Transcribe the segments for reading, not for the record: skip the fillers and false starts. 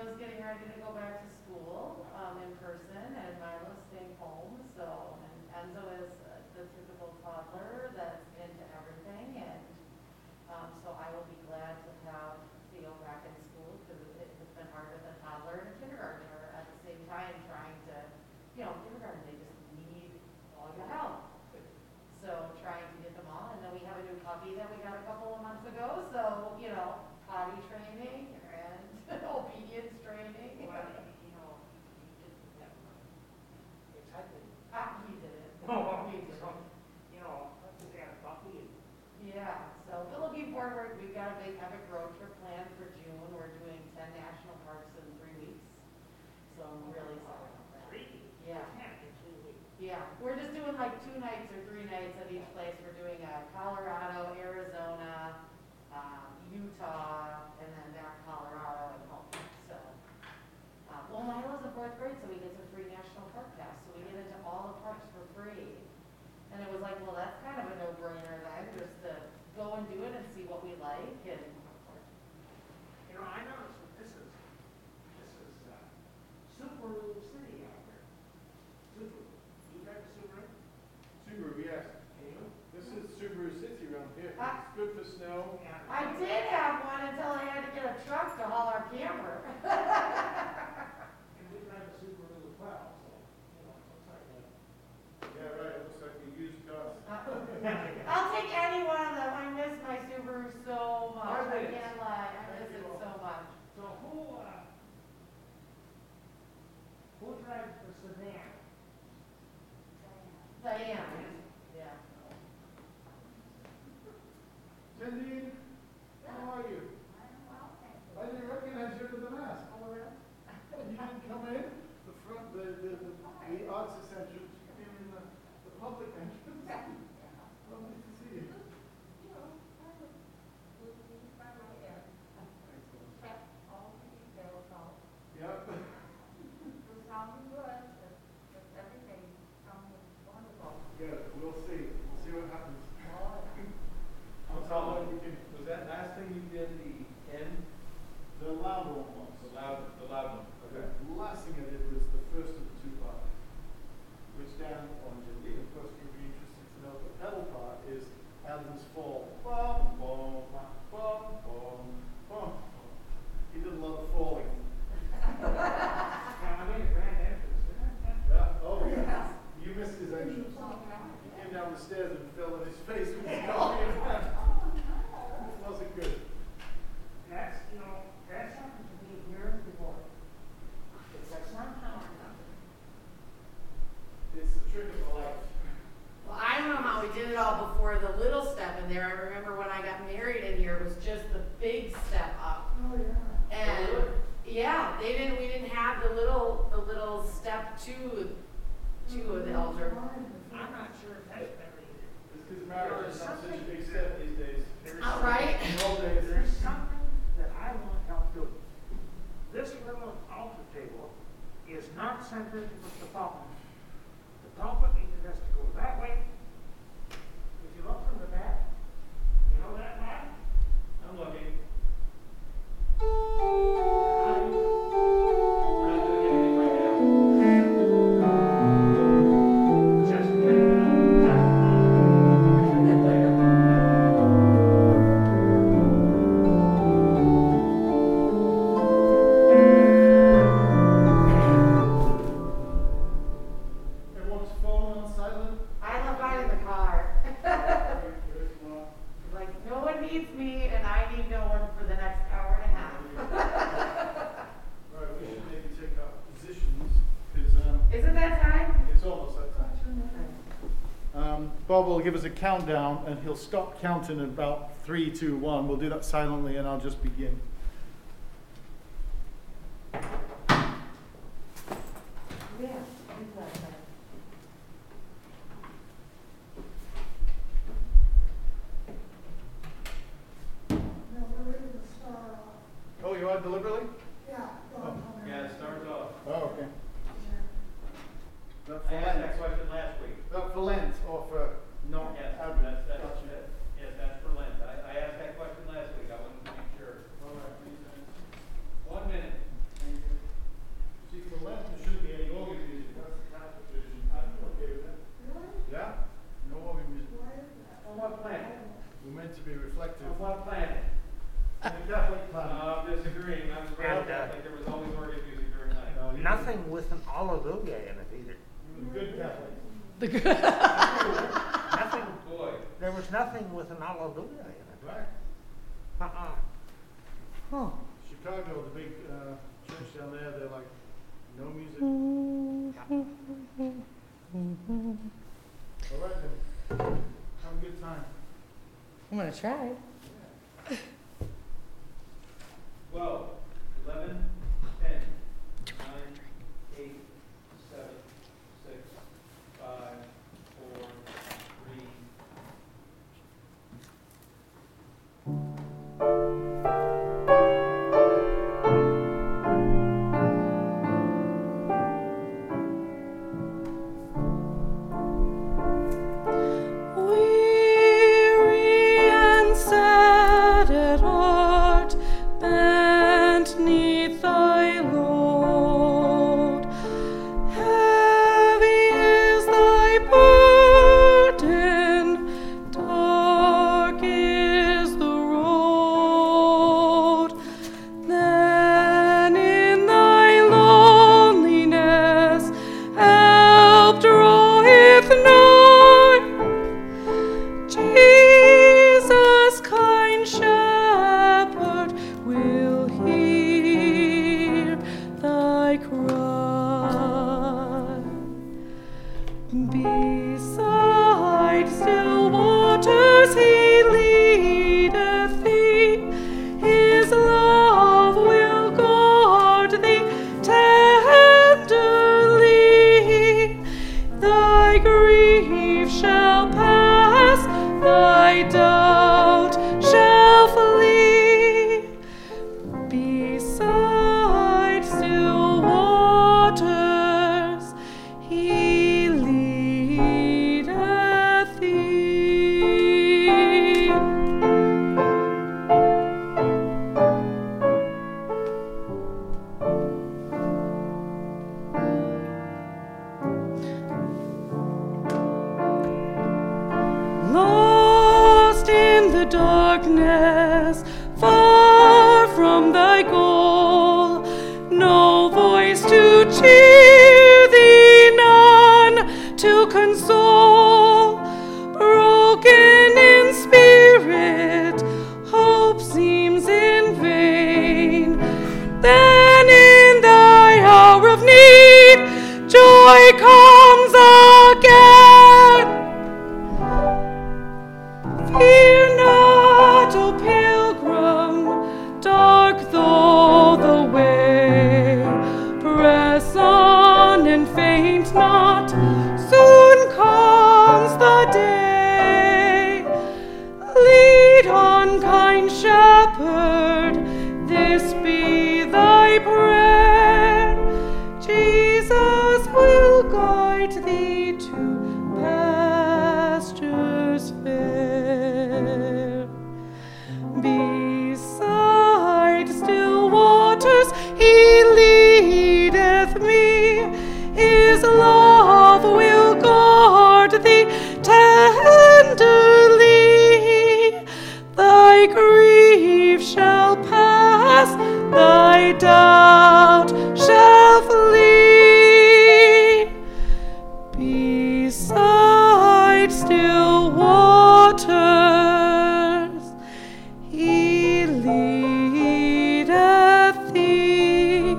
Leo's getting ready to go back to school in person, and Milo's staying home. So, and Enzo is the typical toddler that's into everything, and so I will be glad to have Theo back in school because it's been hard with a toddler and a kindergartner at the same time trying to, kindergarten, they just need all your help. So trying to get them all, and then we have a new puppy that we got a couple of months ago, so, potty training and obedience training. Well, he didn't have excitement. He did it. Oh, He did it. They had a puppy. Yeah, so we're looking forward, we've got a big epic road trip planned for June. We're doing 10 national parks in 3 weeks. So I'm really excited about that. 3? Yeah. 10 in 3 weeks. Yeah, we're just doing like 2 nights or 3 nights at each place. We're doing Colorado, Arizona, Utah, and then back Colorado and home. So, well, Milo's in 4th grade, so he gets a free national park pass. So we get into all the parks for free. And it was like, well, that's kind of a no-brainer then, just to go and do it and see what we like. And I noticed that this is Subaru City out there. Subaru. You drive a Subaru? Subaru, yes. Can you? This is Subaru City around here. Ah. It's good for snow. I did have one until I had to get a truck to haul our camper. And we drive a Subaru as well, so, it looks like a... Yeah, right. It looks like a used car. I'll take any one of them. I miss my Subaru so much. I can't lie. I miss it so much. So who drives the sedan? Diane. Yeah. Cindy, how are you? I didn't recognize you with the mask. You didn't come in the front, the arts essentials. You came in the public entrance. Lovely to see you. Yep. Good. We'll see. We'll see what happens. Was that last thing you did the end? The loud one was. The loud one. Okay. The last thing I did was the first of the 2 parts, which down on the of course you'd be interested to know the pedal part is Adam's fall. Bum, bum, bum, bum, bum. He did a lot of falling. Yeah, I made a grand entrance, didn't I? Yeah. Oh yeah. You missed his entrance. He came down the stairs and fell on his face with his coffee in hand. It wasn't good. That's something to be here before. It's like somehow or another. It's the trick of the life. Well, I don't know how we did it all before the little step in there. I remember when I got married in here, it was just the big step up. Oh, yeah. And yeah, we didn't have the little step to the altar. I'm not sure if that's better either. It's because marriage is not such a big step these days. All right. In the old days, There's something that I want help doing. This little altar table is not centered with the pulpit. The pulpit either has to go that way. If you look from the back, you know that line? I'm looking. I- We're not doing anything right now. everyone's phone on silent. I left mine in the car. Very smart. Like, no one needs me, and I need no one for the next hour and a half. All right, we should maybe take our positions because Isn't that time? it's almost that time. Bob will give us a countdown, and he'll stop counting at about 3, 2, 1. We'll do that silently, and I'll just begin. Yeah. Exactly. Oh, you are deliberately? Yeah, it starts off. Oh, okay. Is that I for asked Lent? that question last week. Is that for Lent or for not? Yes, Advent? that's, Gotcha. yes, that's for Lent. I asked that question last week. I wanted to make sure. All right. 1 minute. Thank What planet? Catholic plan. I'm disagreeing. I'm And, Catholic. There was always organ music during night. Nothing with an alleluia in it either. Good Catholic. Nothing, Boy. there was nothing with an alleluia in it. Right. Huh. Chicago, the big church down there, they're like, no music. All right then. Have a good time. I'm gonna try. 12, 11, 10, 9, 8, 7, 6, 5, 4, 3. Weary and sad at heart, bent 'neath thy load. Heavy is thy burden, dark is the road. Then in thy loneliness, help draweth nigh. Jesus, kind shepherd, will hear thy cry. Beside still waters he leadeth thee, his love will guard thee tenderly. Thy grief shall pass, thy doubt shall flee. Beside still waters he leadeth thee. Lost in the darkness, far from thy goal, no voice to cheer thee, none to console. Broken in spirit, hope seems in vain. Then in thy hour of need, joy comes again. Fear not, O pilgrim, dark though the way. Press on and faint not, soon comes the day. Lead on, kind shepherd, this be thy prayer. Jesus will guide thee to pastures fair. Beside still waters he leadeth me, his love will guard thee tenderly. Thy grief shall pass, thy doubt shall flee. Beside still waters he leadeth thee.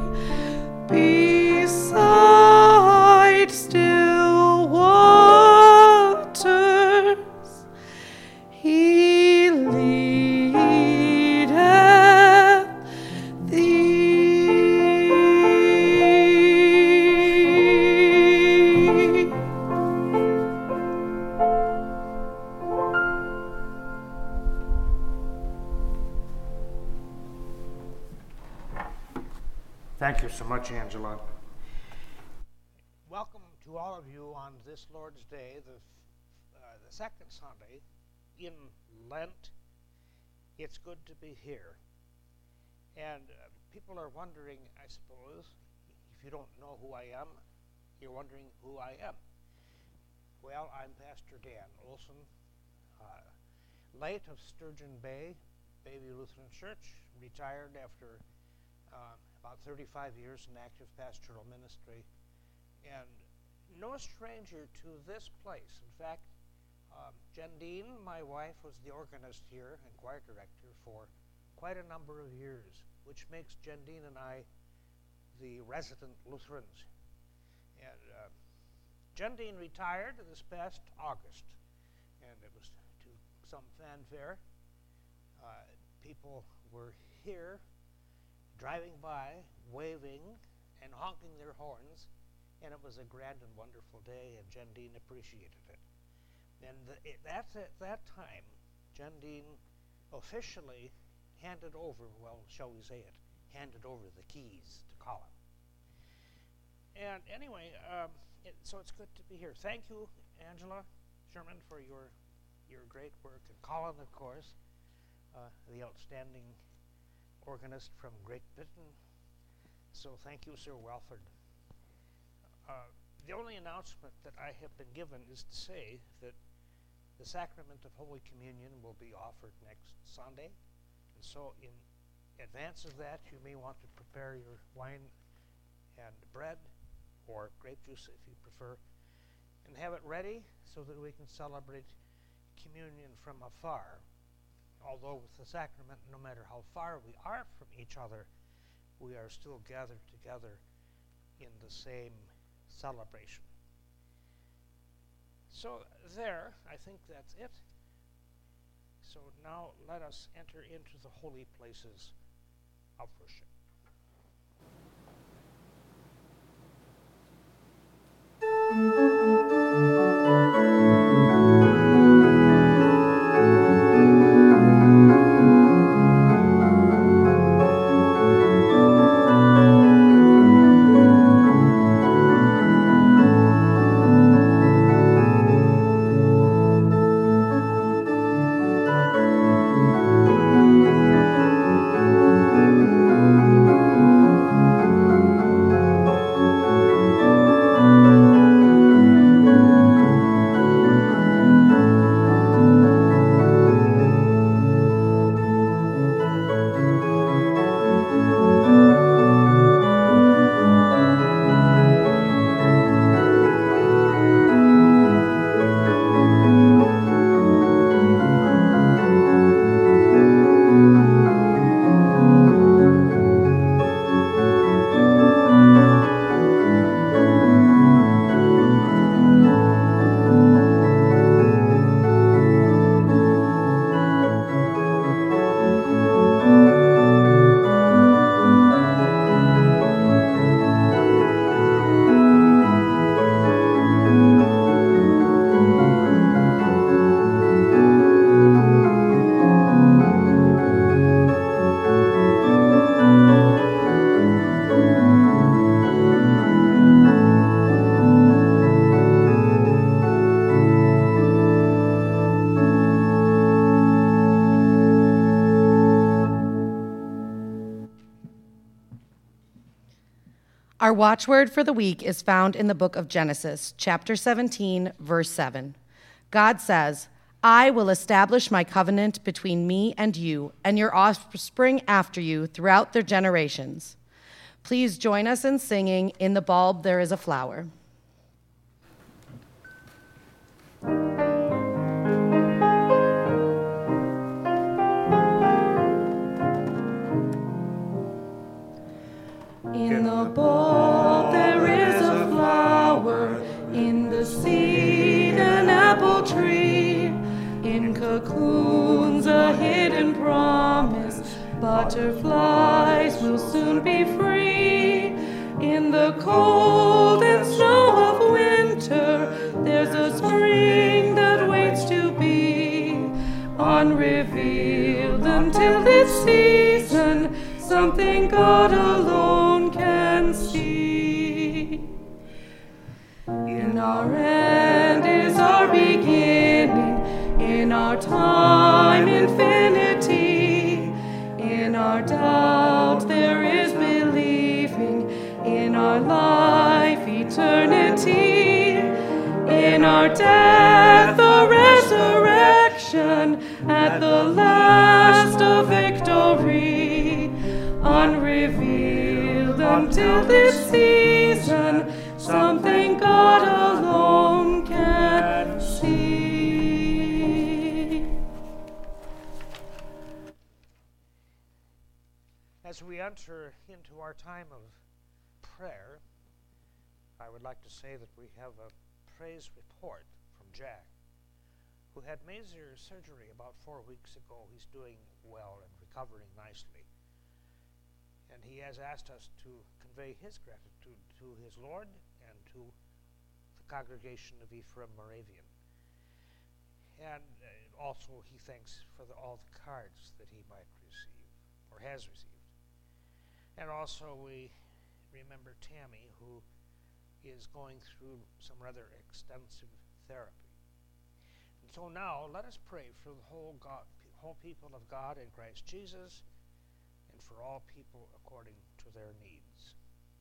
Beside still waters he leadeth thee. Thank you so much, Angela. Welcome to all of you on this Lord's Day, the second Sunday in Lent. It's good to be here. And people are wondering, I suppose, if you don't know who I am, you're wondering who I am. Well, I'm Pastor Dan Olson, late of Sturgeon Bay, Bayview Lutheran Church, retired after about 35 years in active pastoral ministry, and no stranger to this place. In fact, Jen Dean, my wife, was the organist here and choir director for quite a number of years, which makes Jen Dean and I the resident Lutherans. And Jen Dean retired this past August, and it was to some fanfare. People were here, driving by, waving, and honking their horns, and it was a grand and wonderful day, and Jen Dean appreciated it. And that's at that time, Jen Dean officially handed over, well, shall we say it, handed over the keys to Colin. And anyway, so it's good to be here. Thank you, Angela Sherman, for your great work, and Colin, of course, the outstanding organist from Great Britain. So thank you, Sir Welford. The only announcement that I have been given is to say that the sacrament of Holy Communion will be offered next Sunday. And so in advance of that, you may want to prepare your wine and bread, or grape juice if you prefer, and have it ready so that we can celebrate communion from afar. Although with the sacrament, no matter how far we are from each other, we are still gathered together in the same celebration. So there, I think that's it. So now let us enter into the holy places of worship. Our watchword for the week is found in the book of Genesis, chapter 17, verse 7. God says, "I will establish my covenant between me and you and your offspring after you throughout their generations." Please join us in singing, "In the Bulb There Is a Flower." In the bulb there is a flower, in the seed an apple tree, in cocoons a hidden promise, butterflies will soon be free. In the cold and snow of winter, there's a spring that waits to be unrevealed until its season, something God alone can see. In our end is our beginning, in our time infinity. In our doubt there is believing, in our life eternity. In our death a resurrection, at the last of until this season, something God alone can see. As we enter into our time of prayer, I would like to say that we have a praise report from Jack, who had major surgery about 4 weeks ago. He's doing well and recovering nicely. And he has asked us to convey his gratitude to his Lord and to the congregation of Ephraim Moravian. And also he thanks for all the cards that he might receive, or has received. And also we remember Tammy, who is going through some rather extensive therapy. And so now let us pray for the whole people of God in Christ Jesus, and for all people according to their needs.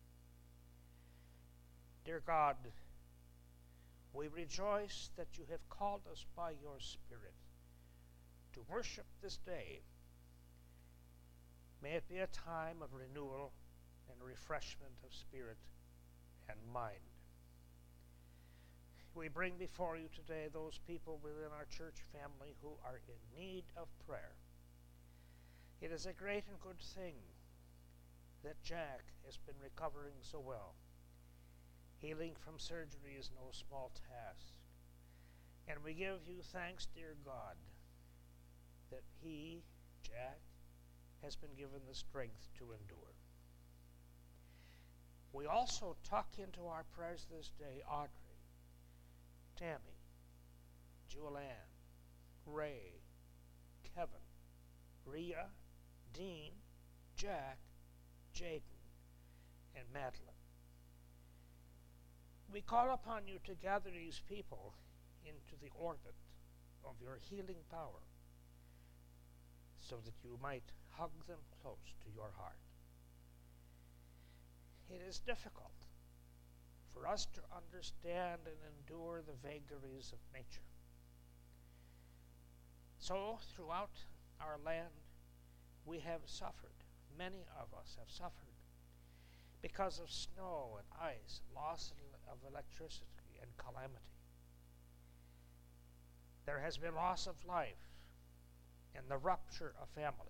Dear God, we rejoice that you have called us by your Spirit to worship this day. May it be a time of renewal and refreshment of spirit and mind. We bring before you today those people within our church family who are in need of prayer. It is a great and good thing that Jack has been recovering so well. Healing from surgery is no small task. And we give you thanks, dear God, that he, Jack, has been given the strength to endure. We also tuck into our prayers this day Audrey, Tammy, Julianne, Ray, Kevin, Rhea, Dean, Jack, Jaden, and Madeline. We call upon you to gather these people into the orbit of your healing power, so that you might hug them close to your heart. It is difficult for us to understand and endure the vagaries of nature. So, throughout our land, we have suffered. Many of us have suffered because of snow and ice, loss of electricity and calamity. There has been loss of life and the rupture of families.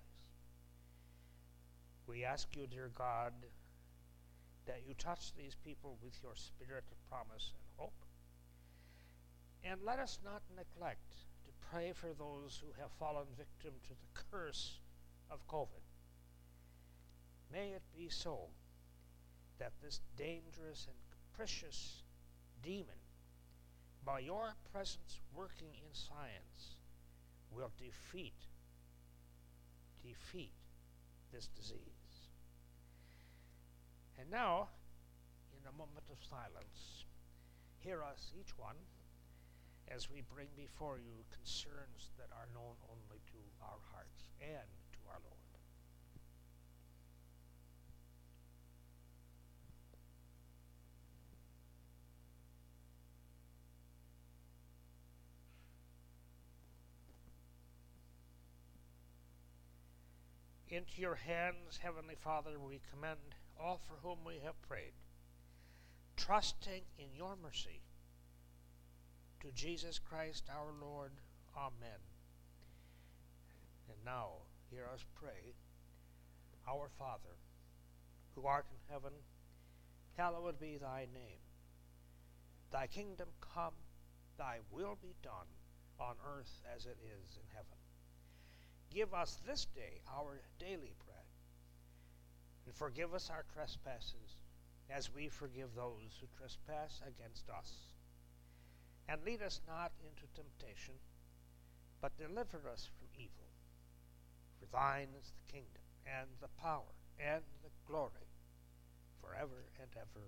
We ask you, dear God, that you touch these people with your spirit of promise and hope. And let us not neglect to pray for those who have fallen victim to the curse of COVID. May it be so that this dangerous and capricious demon, by your presence working in science, will defeat this disease. And now, in a moment of silence, hear us, each one, as we bring before you concerns that are known only to our hearts and to our Lord. Into your hands, Heavenly Father, we commend all for whom we have prayed, trusting in your mercy. To Jesus Christ our Lord. Amen. And now, hear us pray. Our Father, who art in heaven, hallowed be thy name. Thy kingdom come, thy will be done, on earth as it is in heaven. Give us this day our daily bread, and forgive us our trespasses, as we forgive those who trespass against us. And lead us not into temptation, but deliver us from evil. For thine is the kingdom, and the power, and the glory, forever and ever.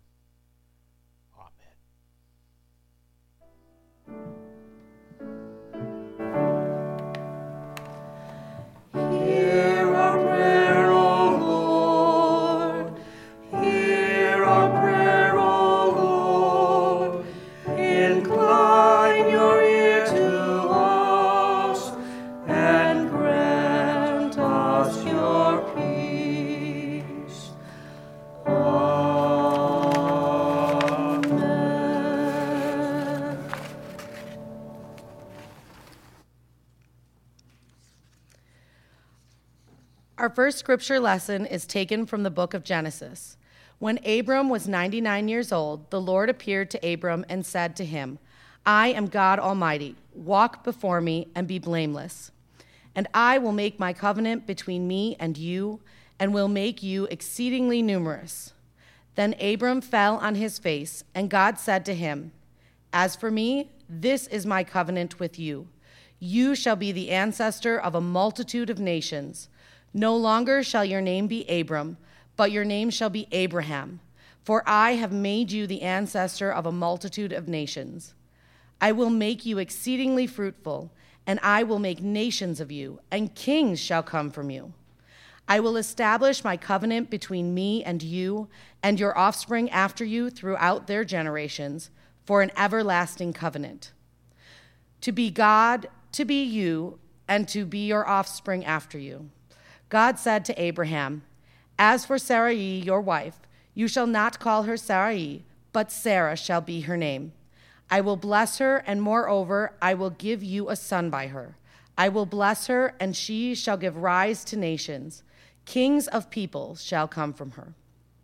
Amen. Hear our prayer, O Lord. Hear our prayer, O Lord. Incline your ear to us and grant us your peace. Our first scripture lesson is taken from the book of Genesis. When Abram was 99 years old, the Lord appeared to Abram and said to him, I am God Almighty. Walk before me and be blameless. And I will make my covenant between me and you, and will make you exceedingly numerous. Then Abram fell on his face, and God said to him, As for me, this is my covenant with you. You shall be the ancestor of a multitude of nations. No longer shall your name be Abram, but your name shall be Abraham, for I have made you the ancestor of a multitude of nations. I will make you exceedingly fruitful, and I will make nations of you, and kings shall come from you. I will establish my covenant between me and you and your offspring after you throughout their generations for an everlasting covenant. To be God, to be you, and to be your offspring after you. God said to Abraham, As for Sarai, your wife, you shall not call her Sarai, but Sarah shall be her name. I will bless her, and moreover, I will give you a son by her. I will bless her, and she shall give rise to nations. Kings of peoples shall come from her.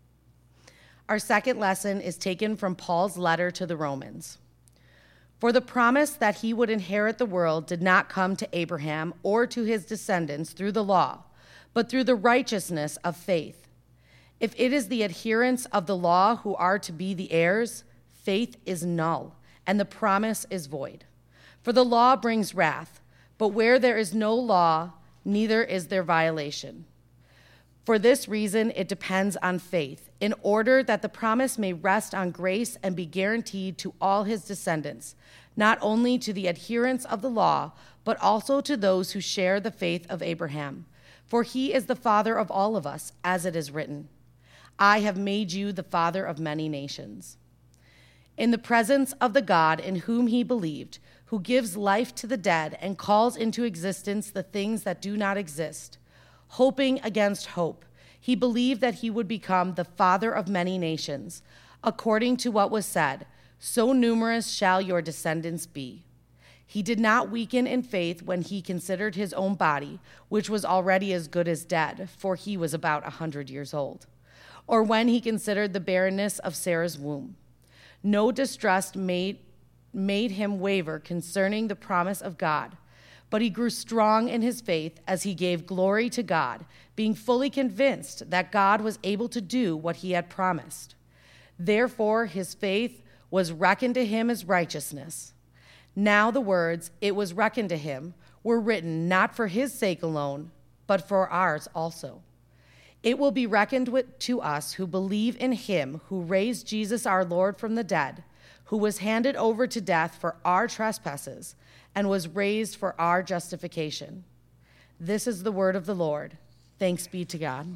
Our second lesson is taken from Paul's letter to the Romans. For the promise that he would inherit the world did not come to Abraham or to his descendants through the law, but through the righteousness of faith. If it is the adherents of the law who are to be the heirs, faith is null, and the promise is void. For the law brings wrath, but where there is no law, neither is there violation. For this reason, it depends on faith, in order that the promise may rest on grace and be guaranteed to all his descendants, not only to the adherents of the law, but also to those who share the faith of Abraham. For he is the father of all of us, as it is written, I have made you the father of many nations. In the presence of the God in whom he believed, who gives life to the dead and calls into existence the things that do not exist, hoping against hope, he believed that he would become the father of many nations, according to what was said, so numerous shall your descendants be. He did not weaken in faith when he considered his own body, which was already as good as dead, for he was about 100 years old, or when he considered the barrenness of Sarah's womb. No distrust made him waver concerning the promise of God, but he grew strong in his faith as he gave glory to God, being fully convinced that God was able to do what he had promised. Therefore, his faith was reckoned to him as righteousness. Now the words, "it was reckoned to him," were written not for his sake alone, but for ours also. It will be reckoned to us who believe in him who raised Jesus our Lord from the dead, who was handed over to death for our trespasses and was raised for our justification. This is the word of the Lord. Thanks be to God.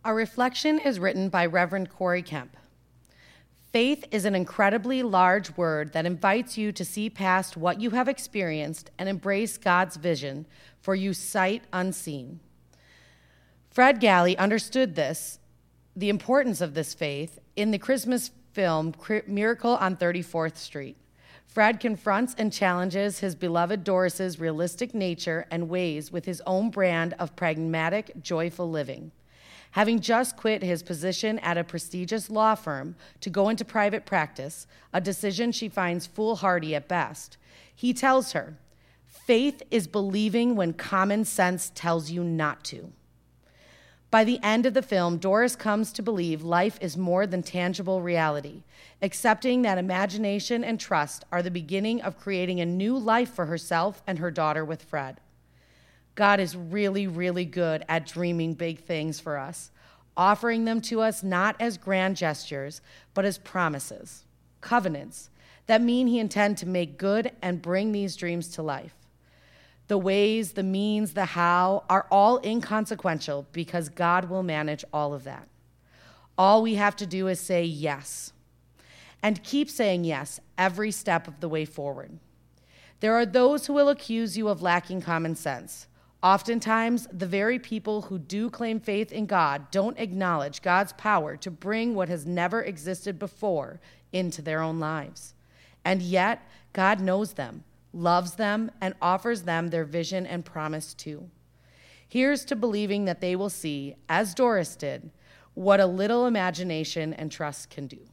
Our reflection is written by Reverend Corey Kemp. Faith is an incredibly large word that invites you to see past what you have experienced and embrace God's vision for you sight unseen. Fred Galley understood the importance of this faith, in the Christmas film Miracle on 34th Street. Fred confronts and challenges his beloved Doris's realistic nature and ways with his own brand of pragmatic, joyful living. Having just quit his position at a prestigious law firm to go into private practice, a decision she finds foolhardy at best, he tells her, "Faith is believing when common sense tells you not to." By the end of the film, Doris comes to believe life is more than tangible reality, accepting that imagination and trust are the beginning of creating a new life for herself and her daughter with Fred. God is really, really good at dreaming big things for us, offering them to us not as grand gestures, but as promises, covenants, that mean he intends to make good and bring these dreams to life. The ways, the means, the how are all inconsequential because God will manage all of that. All we have to do is say yes, and keep saying yes every step of the way forward. There are those who will accuse you of lacking common sense. Oftentimes, the very people who do claim faith in God don't acknowledge God's power to bring what has never existed before into their own lives. And yet, God knows them, loves them, and offers them their vision and promise too. Here's to believing that they will see, as Doris did, what a little imagination and trust can do.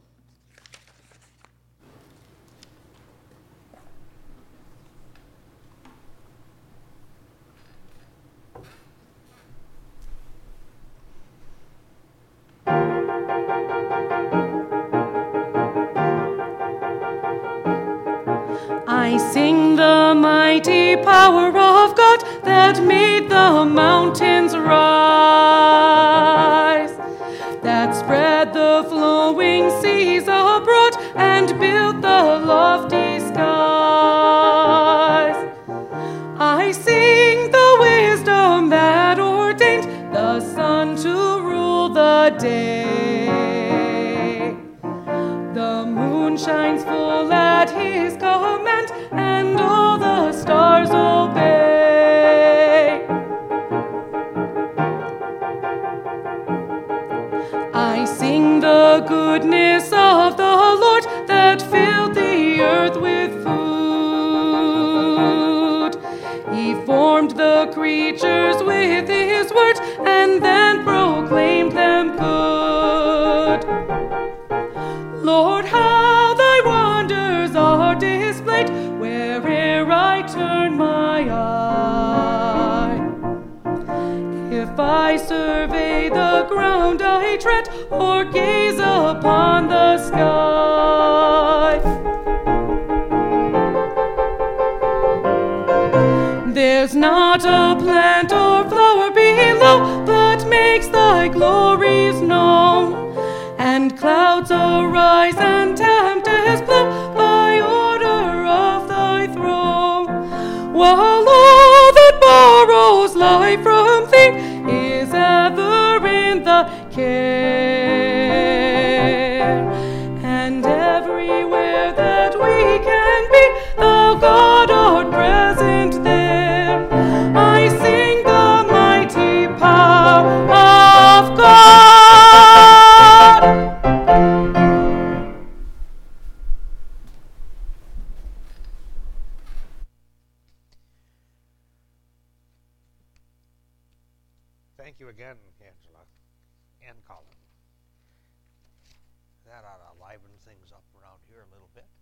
I sing the mighty power of God that made the mountains rise, that spread the flowing seas abroad and built the lofty skies. I sing the wisdom that ordained the sun to rule the day. The moon shines full at his command, and all the stars obey. I sing the goodness of the Lord that filled the earth with food. He formed the creatures with his word and then proclaimed them good. Lord, how thy wonders are displayed where'er I turn my eye. If I survey the ground I tread or gaze upon the sky, there's not a plant or flower below but makes thy glories known. And clouds arise and tempests blow by order of thy throne. While all that borrows life from thee is ever in the care. And everywhere that we can be, thou God art present there. I sing the mighty power of God. Thank you again, Angela and Colin. That ought to liven things up around here a little bit.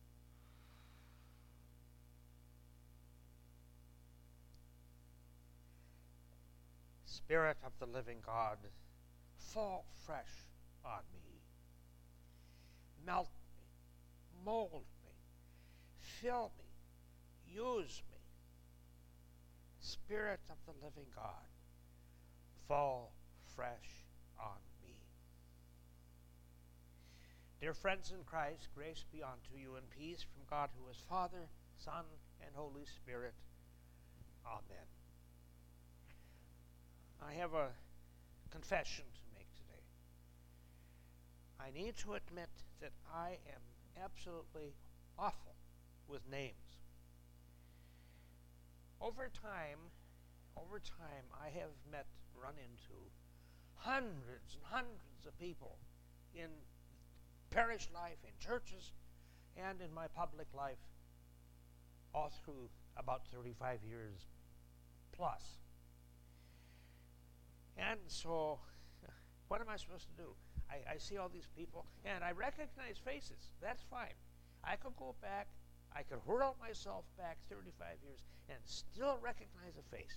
Spirit of the living God, fall fresh on me. Melt me, mold me, fill me, use me. Spirit of the living God, fall fresh on me. Dear friends in Christ, grace be unto you and peace from God who is Father, Son, and Holy Spirit. Amen. I have a confession to make I need to admit that I am absolutely awful with names. Over time, I have run into hundreds and hundreds of people in parish life, in churches, and in my public life, all through about 35 years plus. And so, what am I supposed to do? I see all these people, and I recognize faces. That's fine. I could go back, I could hurl myself back 35 years and still recognize a face.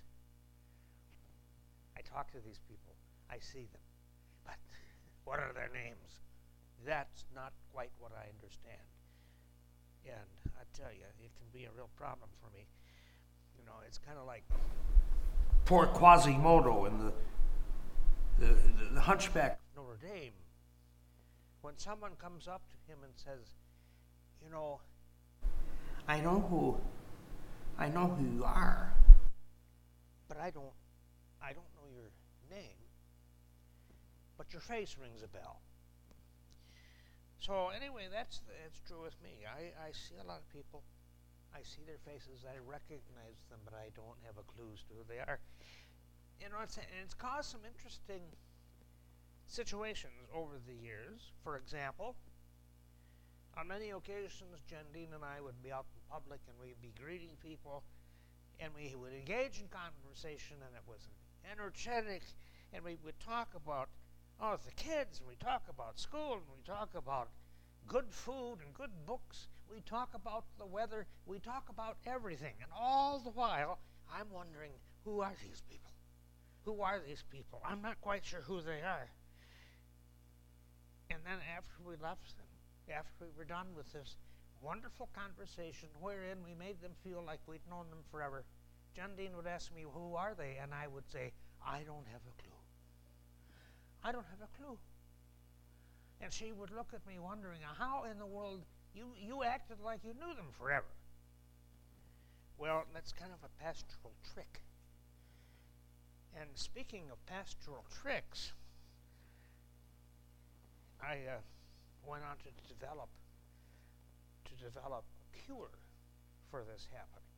I talk to these people. I see them. But what are their names? That's not quite what I understand. And I tell you, it can be a real problem for me. You know, it's kind of like poor Quasimodo in the Hunchback of Notre Dame. When someone comes up to him and says, you know, I know who you are, but I don't know your name, but your face rings a bell. So anyway, that's true with me. I see a lot of people. I see their faces. I recognize them, but I don't have a clue as to who they are. You know, it's caused some interesting situations over the years. For example, on many occasions, Jandine and I would be out in public and we'd be greeting people, and we would engage in conversation, and it was energetic, and we would talk about the kids, and we talk about school, and we talk about good food and good books. We talk about the weather. We talk about everything. And all the while, I'm wondering, who are these people? Who are these people? I'm not quite sure who they are. And then after we left them, after we were done with this wonderful conversation wherein we made them feel like we'd known them forever, Jandine would ask me, who are they? And I would say, I don't have a clue. I don't have a clue. And she would look at me wondering, how in the world you acted like you knew them forever. Well, that's kind of a pastoral trick. And speaking of pastoral tricks, I went on to develop a cure for this happening.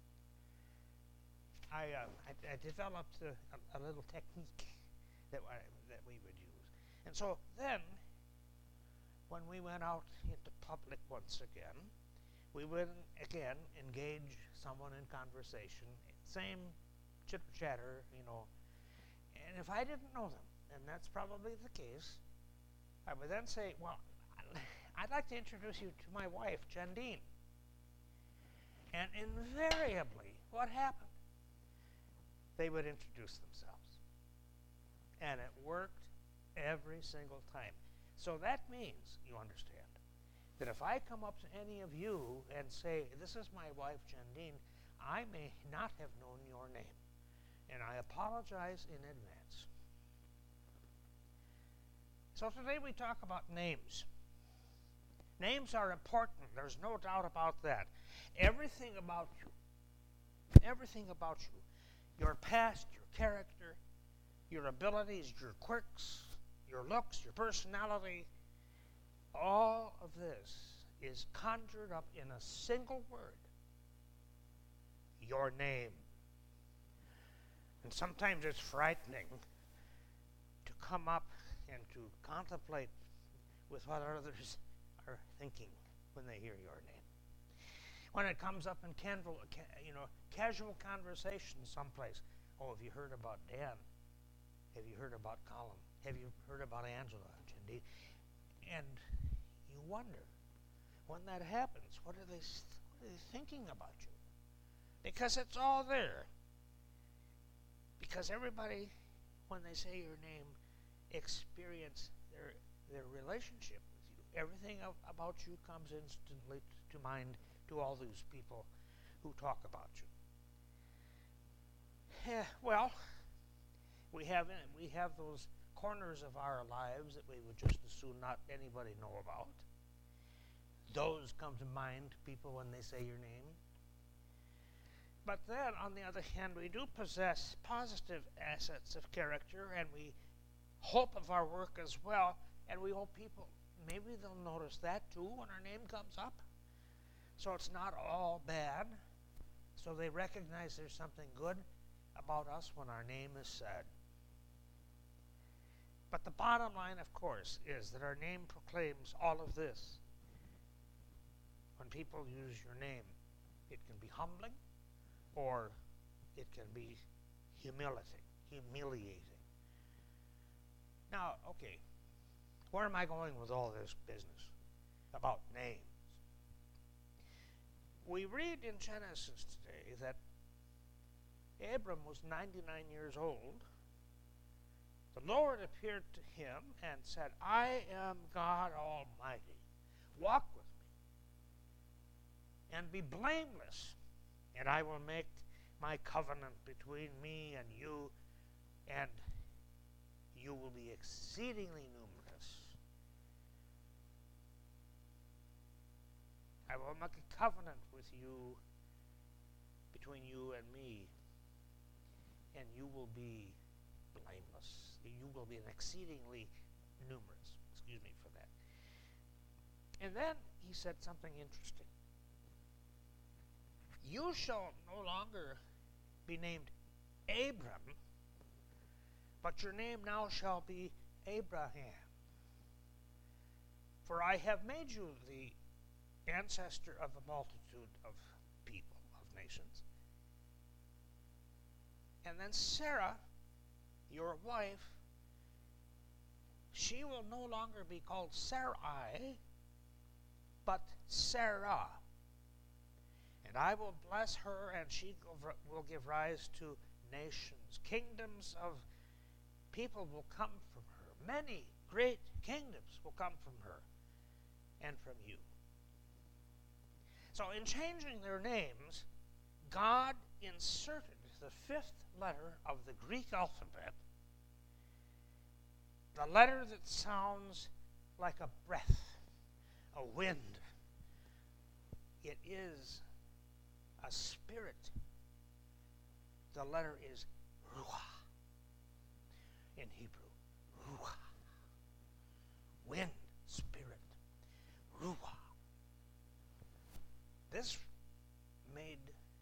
I developed a little technique that we would use. And so then, when we went out into public once again, we would again engage someone in conversation, same chitter-chatter, you know. And if I didn't know them, and that's probably the case, I would then say, well, I'd like to introduce you to my wife, Jandine. And invariably, what happened? They would introduce themselves. And it worked every single time. So that means, you understand, that if I come up to any of you and say, this is my wife, Jandine, I may not have known your name. And I apologize in advance. So today we talk about names. Names are important. There's no doubt about that. Everything about you, your past, your character, your abilities, your quirks, your looks, your personality, all of this is conjured up in a single word: your name. And sometimes it's frightening to come up and to contemplate with what others are thinking when they hear your name. When it comes up in casual conversation someplace, oh, have you heard about Dan? Have you heard about Colin? Have you heard about Angela, Jindy? And you wonder, when that happens, what are they thinking about you? Because it's all there. Because everybody, when they say your name, experience their relationship with you. Everything about you comes instantly to mind to all those people who talk about you. Well, we have those corners of our lives that we would just as soon not anybody know about. Those come to mind, people, when they say your name. But then, on the other hand, we do possess positive assets of character, and we hope of our work as well, and we hope people maybe they'll notice that too when our name comes up. So it's not all bad. So they recognize there's something good about us when our name is said. But the bottom line, of course, is that our name proclaims all of this. When people use your name, it can be humbling or it can be humiliating. Now, okay, where am I going with all this business about names? We read in Genesis today that Abram was 99 years old. The Lord appeared to him and said, I am God Almighty. Walk with me and be blameless, and I will make my covenant between me and you will be exceedingly numerous. I will make a covenant with you, between you and me, and you will be blameless. You will be an exceedingly numerous. Excuse me for that. And then he said something interesting. You shall no longer be named Abram, but your name now shall be Abraham. For I have made you the ancestor of a multitude of people, of nations. And then Sarah, your wife, she will no longer be called Sarai, but Sarah. And I will bless her, and she will give rise to nations. Kingdoms of people will come from her. Many great kingdoms will come from her and from you. So in changing their names, God inserted the fifth letter of the Greek alphabet, the letter that sounds like a breath, a wind. It is a spirit. The letter is ruah in Hebrew. Ruah. Wind, spirit. Ruah. This made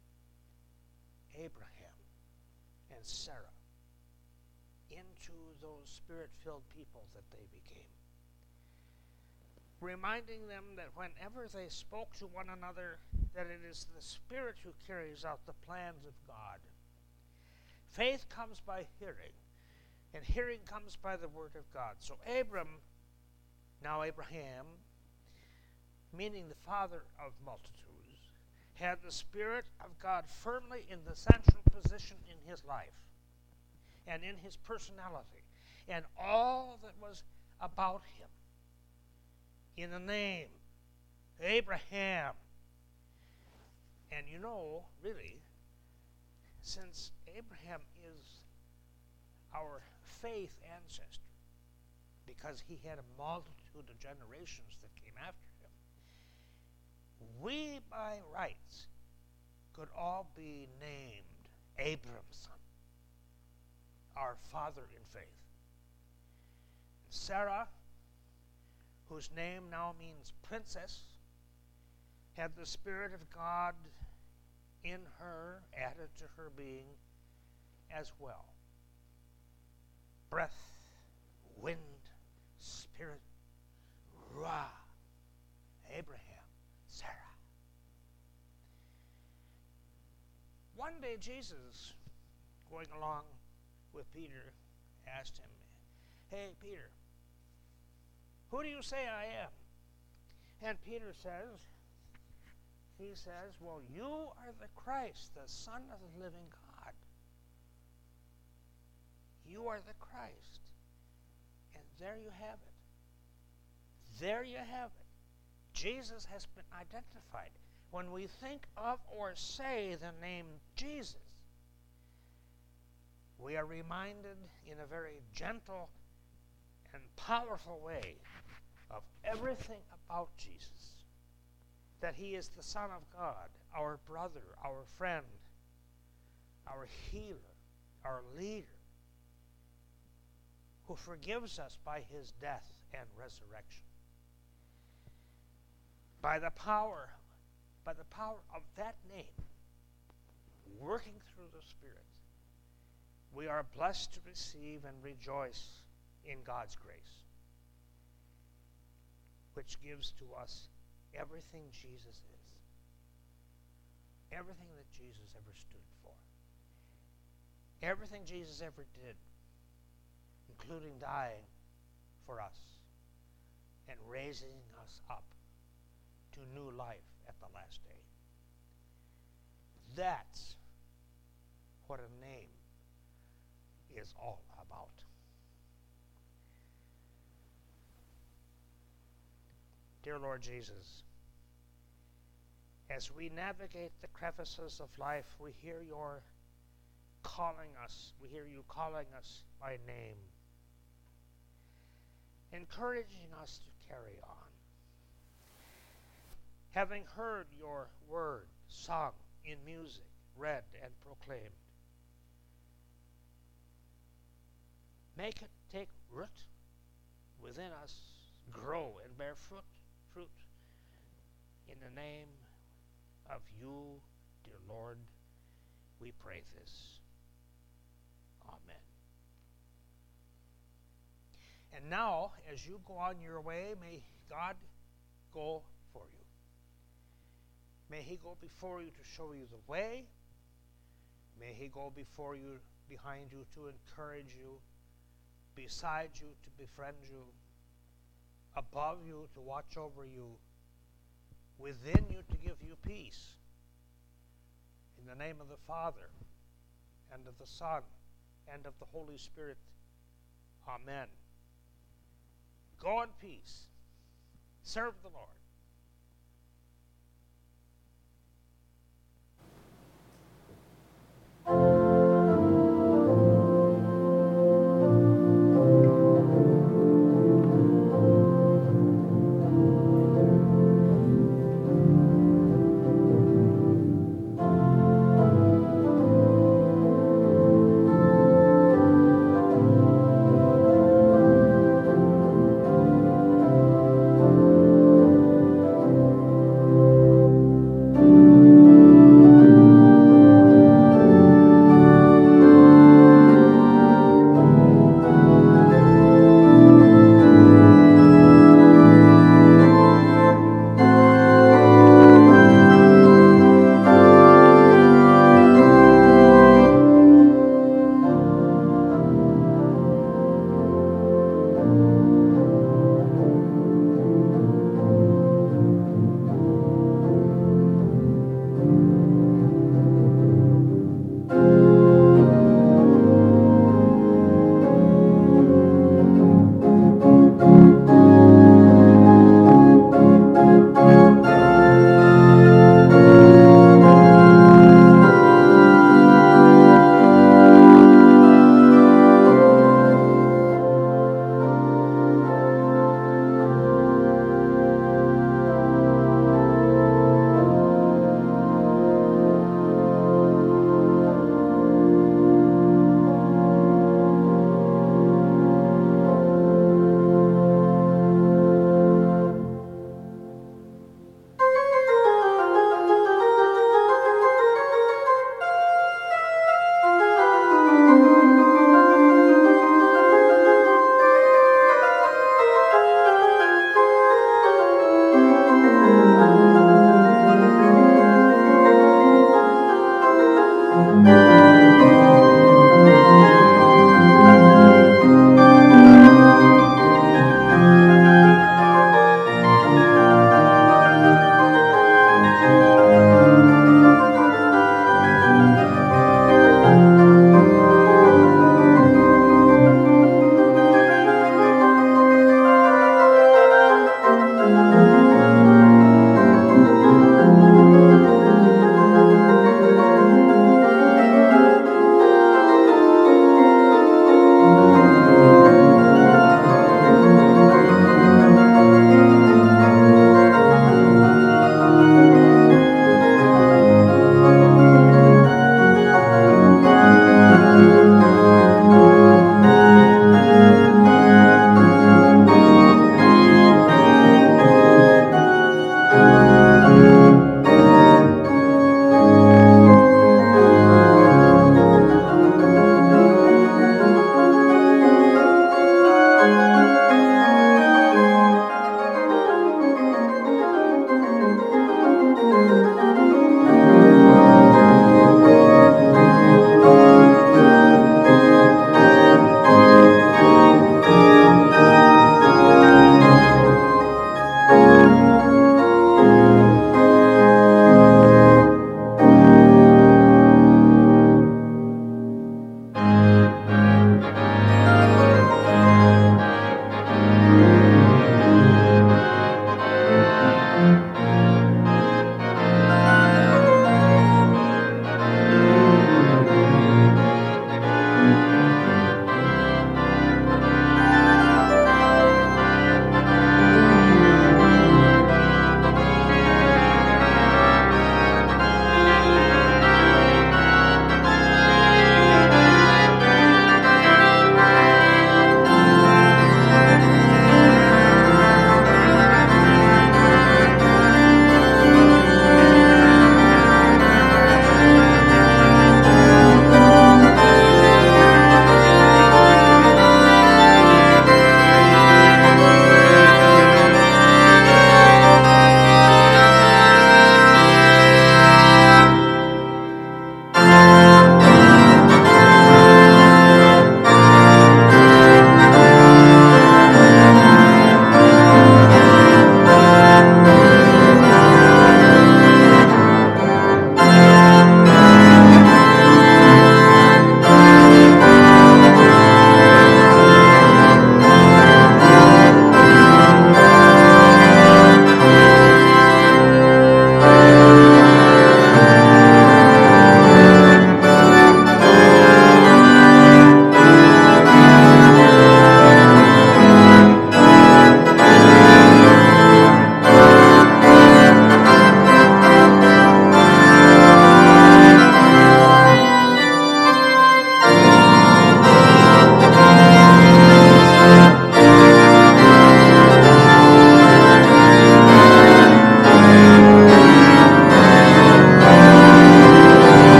Abraham and Sarah into those spirit-filled people that they became, reminding them that whenever they spoke to one another, that it is the Spirit who carries out the plans of God. Faith comes by hearing, and hearing comes by the Word of God. So Abram, now Abraham, meaning the father of multitudes, had the Spirit of God firmly in the central position in his life and in his personality and all that was about him. In the name, Abraham. And you know, really, since Abraham is our faith ancestor, because he had a multitude of generations that came after him, we by rights could all be named Abram's son, our father in faith. Sarah, whose name now means princess, had the Spirit of God in her, added to her being as well. Breath, wind, spirit, Ruah, Abraham, Sarah. One day Jesus, going along with Peter, asked him, "Hey, Peter, who do you say I am?" And Peter says, well, you are the Christ, the Son of the living God. You are the Christ. And there you have it. There you have it. Jesus has been identified. When we think of or say the name Jesus, we are reminded in a very gentle and powerful way of everything about Jesus. That he is the Son of God, our brother, our friend, our healer, our leader, who forgives us by his death and resurrection. by the power of that name, working through the Spirit, we are blessed to receive and rejoice in God's grace, which gives to us everything Jesus is, everything that Jesus ever stood for, everything Jesus ever did, including dying for us and raising us up to new life at the last day. That's what a name is all about. Dear Lord Jesus, as we navigate the crevices of life, we hear you calling us by name, encouraging us to carry on. Having heard your word sung in music, read and proclaimed, make it take root within us, grow and bear fruit. In the name of you, dear Lord, we pray this. Amen. And now, as you go on your way, may God go for you. May he go before you to show you the way. May he go before you, behind you to encourage you, beside you to befriend you, above you to watch over you, within you to give you peace. In the name of the Father, and of the Son, and of the Holy Spirit. Amen. Go in peace. Serve the Lord.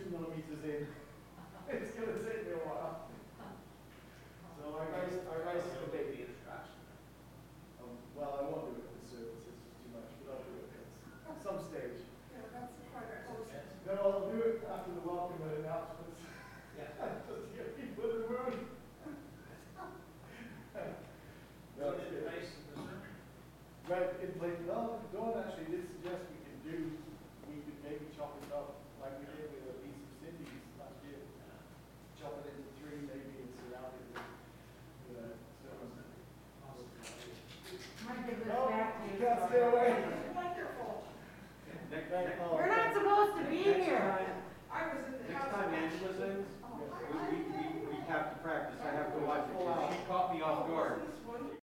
2 millimeters in. It's gonna take me a while. So our guys So take the instruction. well, I won't do it for the service, it's just too much, but I'll do it at some stage. Yeah, that's quite a process. No, I'll do it after the welcome and announcements. Yeah. Just to get people in the room. So it's nice in the summer. Right, in place, well, Dawn actually did suggest we could maybe chop it up like we did with a piece of Cindy's last year. Chop it into 3 maybe and surround it with, so. Might give this No, back to you you. can't stay away. Wonderful. You're not supposed to be here. I was in the Next house. time Angela sings, Oh, we have to practice. I have to watch it. 'Cause she caught me off guard. This one,